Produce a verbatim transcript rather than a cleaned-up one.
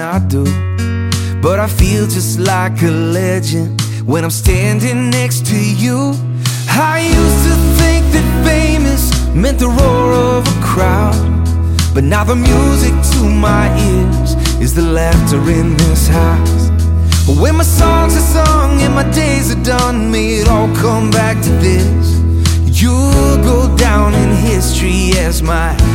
I do. But I feel just like a legend when I'm standing next to you. I used to think that famous meant the roar of a crowd, but now the music to my ears is the laughter in this house. But when my songs are sung and my days are done, may it all come back to this: you'll go down in history as my